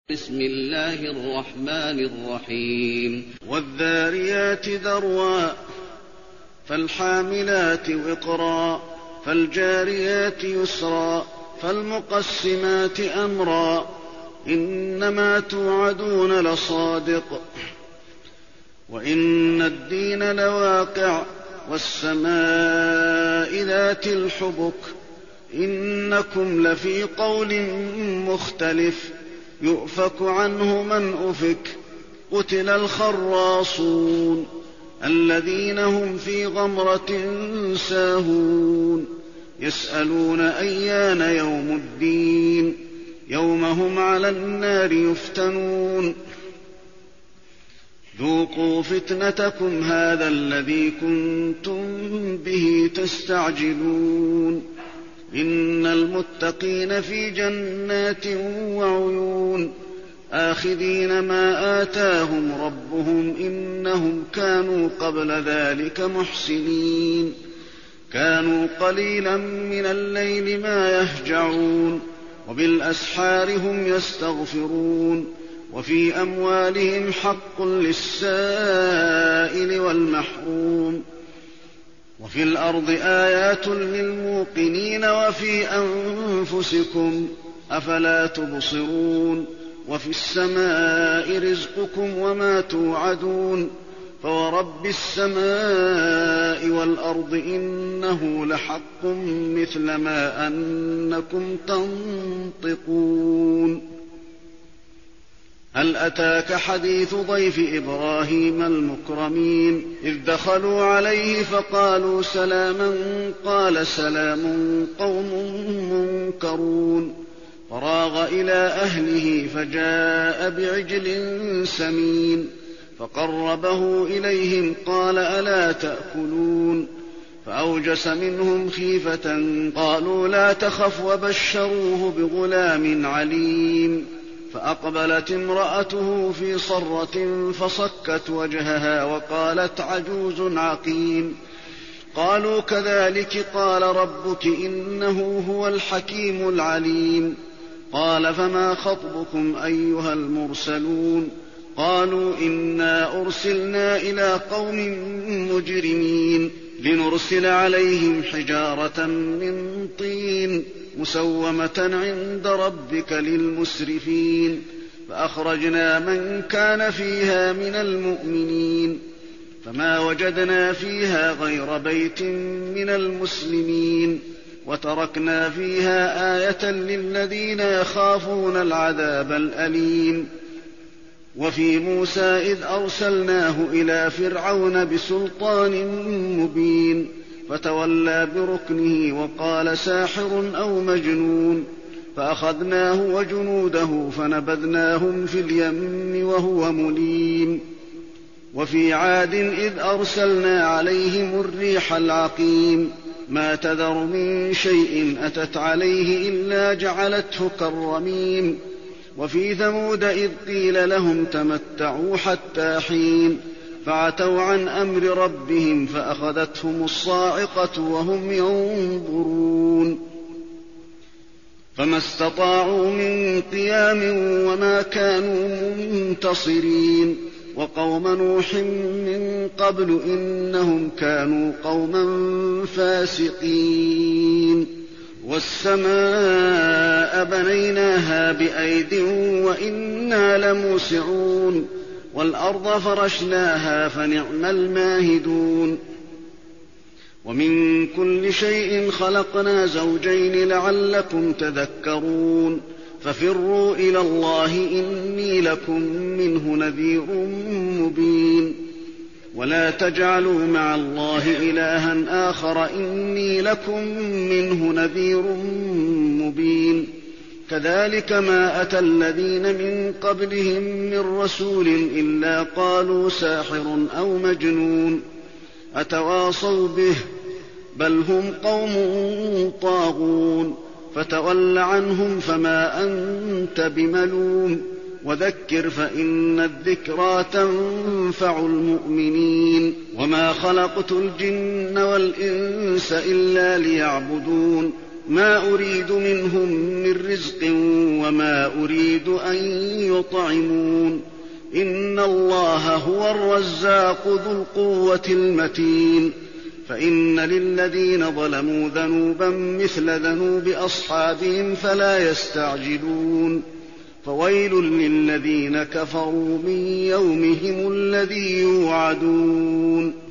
بسم الله الرحمن الرحيم والذاريات ذروا فالحاملات وقرا فالجاريات يسرا فالمقسمات أمرا إنما توعدون لصادق وإن الدين لواقع والسماء ذات الحبك إنكم لفي قول مختلف يؤفك عنه من أفك قتل الخراصون الذين هم في غمرة ساهون يسألون أيان يوم الدين يوم هم على النار يفتنون ذوقوا فتنتكم هذا الذي كنتم به تستعجلون إن المتقين في جنات وعيون آخذين ما آتاهم ربهم إنهم كانوا قبل ذلك محسنين كانوا قليلا من الليل ما يهجعون وبالأسحار هم يستغفرون وفي أموالهم حق للسائل والمحروم وفي الأرض آيات للموقنين وفي أنفسكم أفلا تبصرون وفي السماء رزقكم وما توعدون فورب السماء والأرض إنه لحق مثل ما أنكم تنطقون هل أتاك حديث ضيف إبراهيم المكرمين إذ دخلوا عليه فقالوا سلاما قال سلام قوم منكرون فراغ إلى أهله فجاء بعجل سمين فقربه إليهم قال ألا تأكلون فأوجس منهم خيفة قالوا لا تخف وبشروه بغلام عليم فأقبلت امرأته في صرة فصكت وجهها وقالت عجوز عقيم قالوا كذلك قال ربك إنه هو الحكيم العليم قال فما خطبكم أيها المرسلون قالوا إنا أرسلنا إلى قوم مجرمين لنرسل عليهم حجارة من طين مسومة عند ربك للمسرفين فأخرجنا من كان فيها من المؤمنين فما وجدنا فيها غير بيت من المسلمين وتركنا فيها آية للذين يخافون العذاب الأليم وفي موسى إذ أرسلناه إلى فرعون بسلطان مبين فتولى بركنه وقال ساحر أو مجنون فأخذناه وجنوده فنبذناهم في اليم وهو مليم وفي عاد إذ أرسلنا عليهم الريح العقيم ما تذر من شيء أتت عليه إلا جعلته كالرميم وفي ثمود إذ قيل لهم تمتعوا حتى حين فعتوا عن أمر ربهم فأخذتهم الصاعقة وهم ينظرون فما استطاعوا من قيام وما كانوا منتصرين وقوم نوح من قبل إنهم كانوا قوما فاسقين والسماء بنيناها بأيد وإنا لموسعون والأرض فرشناها فنعم الماهدون ومن كل شيء خلقنا زوجين لعلكم تذكرون ففروا إلى الله إني لكم منه نذير مبين ولا تجعلوا مع الله إلها آخر إني لكم منه نذير مبين كذلك ما أتى الذين من قبلهم من رسول إلا قالوا ساحر أو مجنون أتواصوا به بل هم قوم طاغون فتول عنهم فما أنت بملوم وذكر فإن الذكرى تنفع المؤمنين وما خلقت الجن والإنس إلا ليعبدون ما أريد منهم من رزق وما أريد أن يطعمون إن الله هو الرزاق ذو القوة المتين فإن للذين ظلموا ذنوبا مثل ذنوب أصحابهم فلا يستعجلون فويل للذين كفروا من يومهم الذي يوعدون